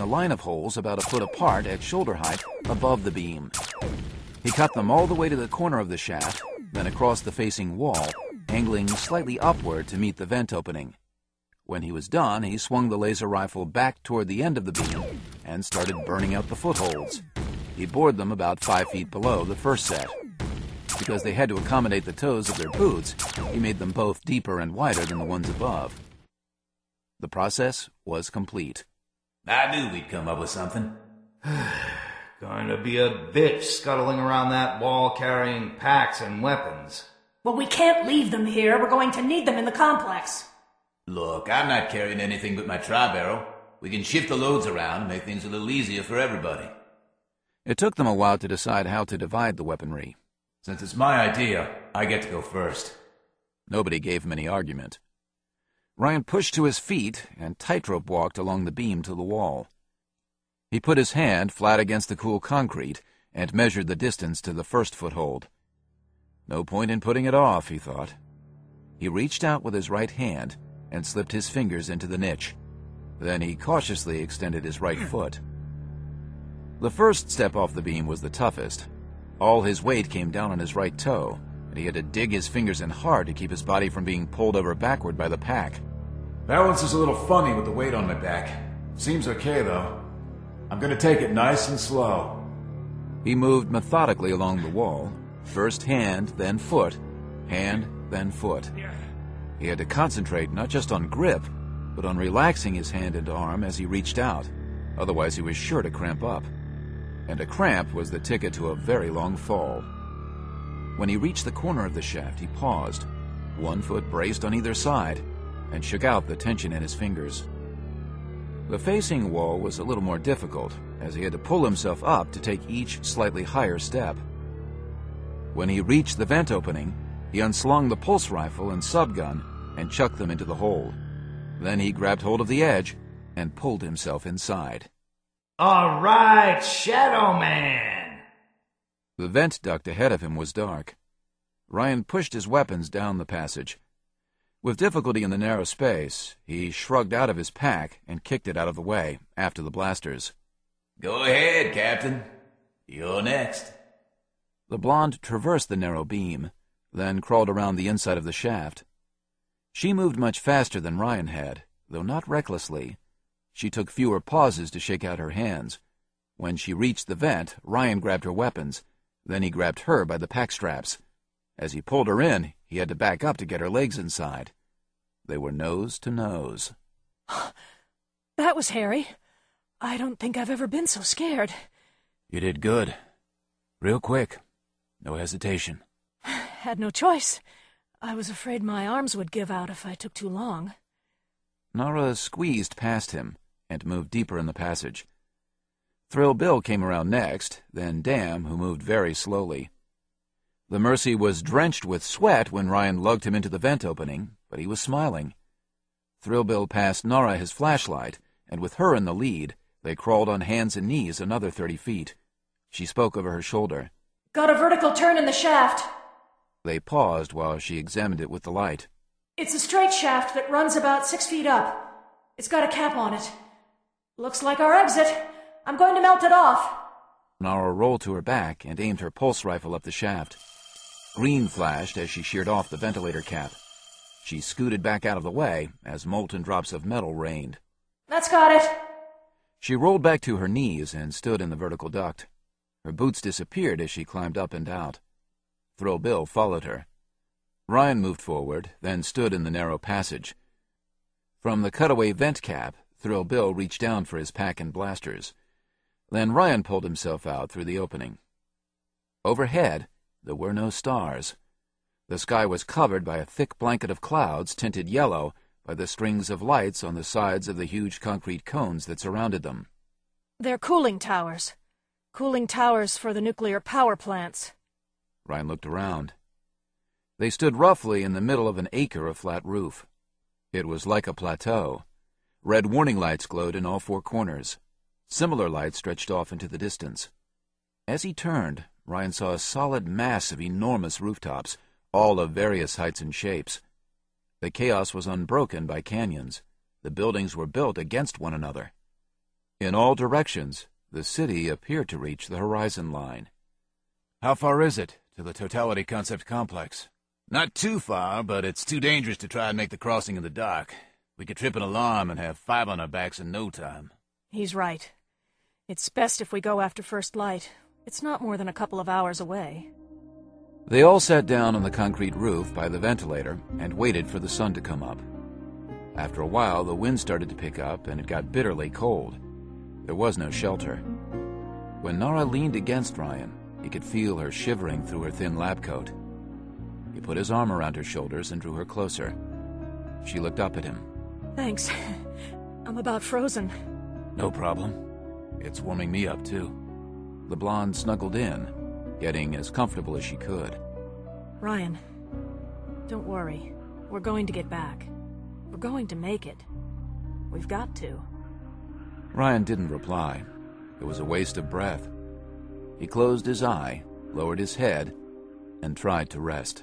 line of holes about a foot apart at shoulder height above the beam. He cut them all the way to the corner of the shaft, then across the facing wall, angling slightly upward to meet the vent opening. When he was done, he swung the laser rifle back toward the end of the beam and started burning out the footholds. He bored them about 5 feet below the first set. Because they had to accommodate the toes of their boots, he made them both deeper and wider than the ones above. The process was complete. I knew we'd come up with something. Going to be a bitch scuttling around that wall carrying packs and weapons. Well, we can't leave them here. We're going to need them in the complex. Look, I'm not carrying anything but my tri-barrel. We can shift the loads around and make things a little easier for everybody. It took them a while to decide how to divide the weaponry. Since it's my idea, I get to go first. Nobody gave him any argument. Ryan pushed to his feet and tightrope walked along the beam to the wall. He put his hand flat against the cool concrete and measured the distance to the first foothold. No point in putting it off, he thought. He reached out with his right hand and slipped his fingers into the niche. Then he cautiously extended his right foot. The first step off the beam was the toughest. All his weight came down on his right toe, and he had to dig his fingers in hard to keep his body from being pulled over backward by the pack. Balance is a little funny with the weight on my back. Seems okay, though. I'm gonna take it nice and slow. He moved methodically along the wall, first hand, then foot, hand, then foot. He had to concentrate not just on grip, but on relaxing his hand and arm as he reached out, otherwise he was sure to cramp up. And a cramp was the ticket to a very long fall. When he reached the corner of the shaft, he paused, one foot braced on either side, and shook out the tension in his fingers. The facing wall was a little more difficult, as he had to pull himself up to take each slightly higher step. When he reached the vent opening, he unslung the pulse rifle and subgun and chucked them into the hole. Then he grabbed hold of the edge and pulled himself inside. All right, Shadow Man! The vent duct ahead of him was dark. Ryan pushed his weapons down the passage. With difficulty in the narrow space, he shrugged out of his pack and kicked it out of the way, after the blasters. Go ahead, Captain. You're next. The blonde traversed the narrow beam, then crawled around the inside of the shaft. She moved much faster than Ryan had, though not recklessly. She took fewer pauses to shake out her hands. When she reached the vent, Ryan grabbed her weapons. Then he grabbed her by the pack straps. As he pulled her in, he had to back up to get her legs inside. They were nose to nose. That was hairy. I don't think I've ever been so scared. You did good. Real quick. No hesitation. Had no choice. I was afraid my arms would give out if I took too long. Nora squeezed past him and moved deeper in the passage. Thrill Bill came around next, then Dam, who moved very slowly. The Mercy was drenched with sweat when Ryan lugged him into the vent opening, but he was smiling. Thrill Bill passed Nora his flashlight, and with her in the lead, they crawled on hands and knees another 30 feet. She spoke over her shoulder. Got a vertical turn in the shaft. They paused while she examined it with the light. It's a straight shaft that runs about 6 feet up. It's got a cap on it. Looks like our exit. I'm going to melt it off. Nora rolled to her back and aimed her pulse rifle up the shaft. Green flashed as she sheared off the ventilator cap. She scooted back out of the way as molten drops of metal rained. That's got it. She rolled back to her knees and stood in the vertical duct. Her boots disappeared as she climbed up and out. Thrill Bill followed her. Ryan moved forward, then stood in the narrow passage. From the cutaway vent cap, Thrill Bill reached down for his pack and blasters. Then Ryan pulled himself out through the opening. Overhead, there were no stars. The sky was covered by a thick blanket of clouds tinted yellow by the strings of lights on the sides of the huge concrete cones that surrounded them. They're cooling towers. Cooling towers for the nuclear power plants. Ryan looked around. They stood roughly in the middle of an acre of flat roof. It was like a plateau. Red warning lights glowed in all four corners. Similar lights stretched off into the distance. As he turned, Ryan saw a solid mass of enormous rooftops, all of various heights and shapes. The chaos was unbroken by canyons. The buildings were built against one another. In all directions, the city appeared to reach the horizon line. How far is it to the Totality Concept Complex? Not too far, but it's too dangerous to try and make the crossing in the dark. We could trip an alarm and have 5 on our backs in no time. He's right. It's best if we go after first light. It's not more than a couple of hours away. They all sat down on the concrete roof by the ventilator and waited for the sun to come up. After a while, the wind started to pick up and it got bitterly cold. There was no shelter. When Nara leaned against Ryan, he could feel her shivering through her thin lab coat. He put his arm around her shoulders and drew her closer. She looked up at him. Thanks. I'm about frozen. No problem. It's warming me up, too. The blonde snuggled in, getting as comfortable as she could. Ryan, don't worry. We're going to get back. We're going to make it. We've got to. Ryan didn't reply. It was a waste of breath. He closed his eye, lowered his head, and tried to rest.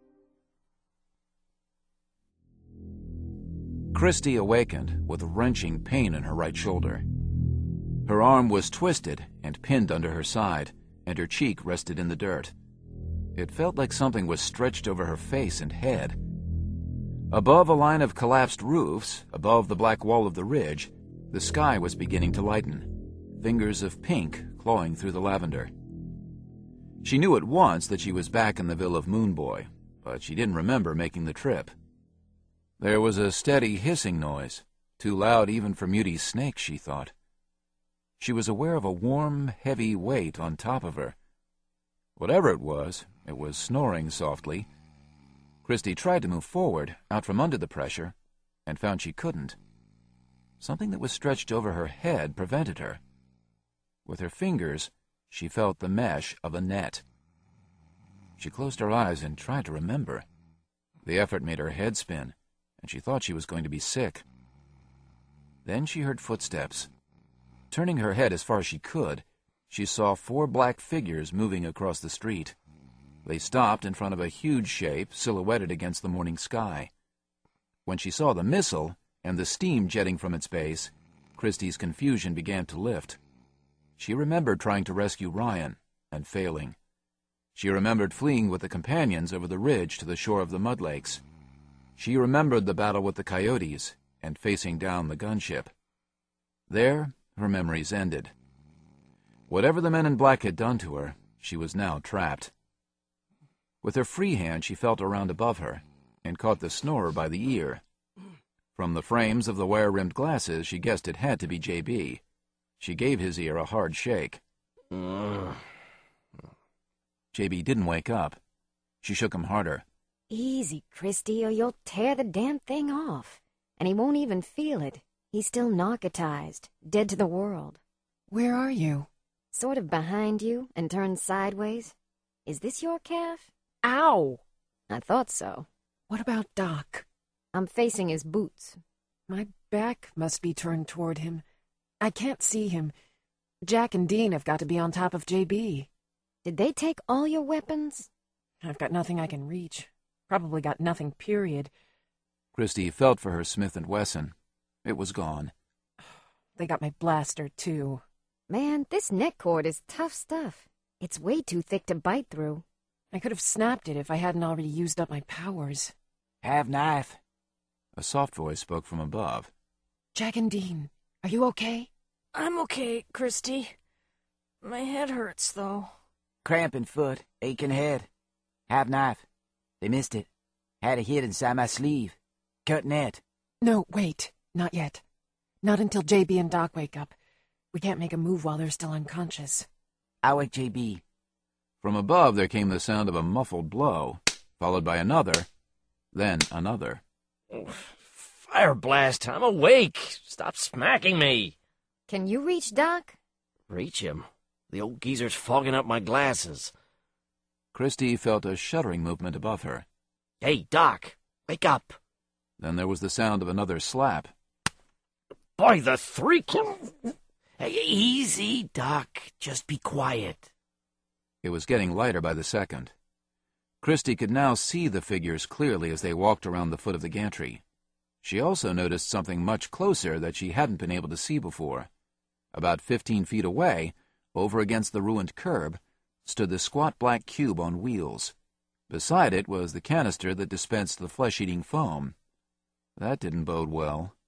Christy awakened with a wrenching pain in her right shoulder. Her arm was twisted and pinned under her side, and her cheek rested in the dirt. It felt like something was stretched over her face and head. Above a line of collapsed roofs, above the black wall of the ridge, the sky was beginning to lighten, fingers of pink clawing through the lavender. She knew at once that she was back in the Ville of Moonboy, but she didn't remember making the trip. There was a steady hissing noise, too loud even for Muty's snake, she thought. She was aware of a warm, heavy weight on top of her. Whatever it was snoring softly. Christy tried to move forward, out from under the pressure, and found she couldn't. Something that was stretched over her head prevented her. With her fingers, she felt the mesh of a net. She closed her eyes and tried to remember. The effort made her head spin, and she thought she was going to be sick. Then she heard footsteps. Turning her head as far as she could, she saw 4 black figures moving across the street. They stopped in front of a huge shape silhouetted against the morning sky. When she saw the missile and the steam jetting from its base, Christy's confusion began to lift. She remembered trying to rescue Ryan and failing. She remembered fleeing with the companions over the ridge to the shore of the Mud Lakes. She remembered the battle with the coyotes and facing down the gunship. There, her memories ended. Whatever the men in black had done to her, she was now trapped. With her free hand, she felt around above her and caught the snorer by the ear. From the frames of the wire-rimmed glasses, she guessed it had to be J.B. She gave his ear a hard shake. J.B. didn't wake up. She shook him harder. Easy, Christy, or you'll tear the damn thing off. And he won't even feel it. He's still narcotized, dead to the world. Where are you? Sort of behind you and turned sideways. Is this your calf? Ow! I thought so. What about Doc? I'm facing his boots. My back must be turned toward him. I can't see him. Jack and Dean have got to be on top of JB. Did they take all your weapons? I've got nothing I can reach. Probably got nothing, period. Christy felt for her Smith & Wesson. It was gone. They got my blaster, too. Man, this neck cord is tough stuff. It's way too thick to bite through. I could have snapped it if I hadn't already used up my powers. Have knife. A soft voice spoke from above. Jack and Dean, are you okay? I'm okay, Christy. My head hurts, though. Cramping foot, aching head. Have knife. They missed it. Had it hid inside my sleeve. Cut net. No, wait. Not yet. Not until JB and Doc wake up. We can't make a move while they're still unconscious. I'll wake JB. From above there came the sound of a muffled blow, followed by another, then another. Fire blast! I'm awake! Stop smacking me! Can you reach Doc? Reach him? The old geezer's fogging up my glasses. Christy felt a shuddering movement above her. Hey, Doc! Wake up! Then there was the sound of another slap. By the 3... Hey, easy, Doc. Just be quiet. It was getting lighter by the second. Christy could now see the figures clearly as they walked around the foot of the gantry. She also noticed something much closer that she hadn't been able to see before. About 15 feet away, over against the ruined curb, stood the squat black cube on wheels. Beside it was the canister that dispensed the flesh-eating foam. That didn't bode well.